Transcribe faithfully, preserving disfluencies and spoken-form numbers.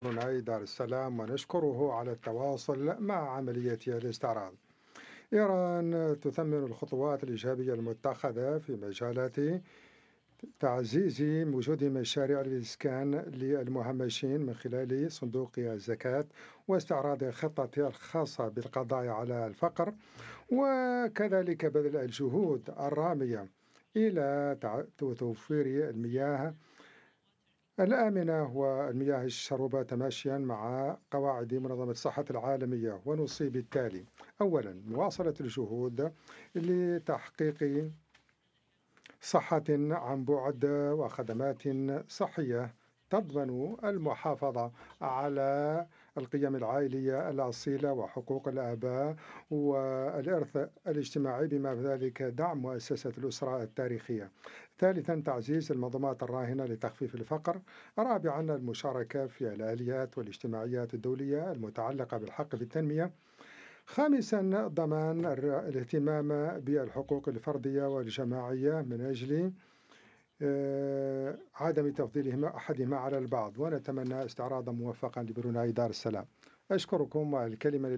بروناي دار السلام ونشكره على التواصل مع عملية الاستعراض. إيران تثمن الخطوات الإيجابية المتخذة في مجالات تعزيز وجود مشاريع الإسكان للمهمشين من خلال صندوق الزكاة واستعراض خطة الخاصة بالقضاء على الفقر، وكذلك بذل الجهود الرامية إلى تع- توفير المياه الآمنة والمياه الشربة تماشيا مع قواعد منظمة الصحة العالمية. ونوصي بالتالي: أولا، مواصلة الجهود لتحقيق صحة عن بعد وخدمات صحية تضمن المحافظة على القيم العائلية الأصيلة وحقوق الآباء والإرث الاجتماعي، بما في ذلك دعم مؤسسة الأسرة التاريخية. ثالثا، تعزيز المنظمات الراهنة لتخفيف الفقر. رابعا، المشاركة في الآليات والاجتماعيات الدولية المتعلقة بالحق في التنمية. خامسا، ضمان الر- الاهتمام بالحقوق الفردية والجماعية من أجل آه، عدم تفضيلهما أحدهما على البعض. ونتمنى استعراضا موفقا لبروناي دار السلام. أشكركم. والكلمة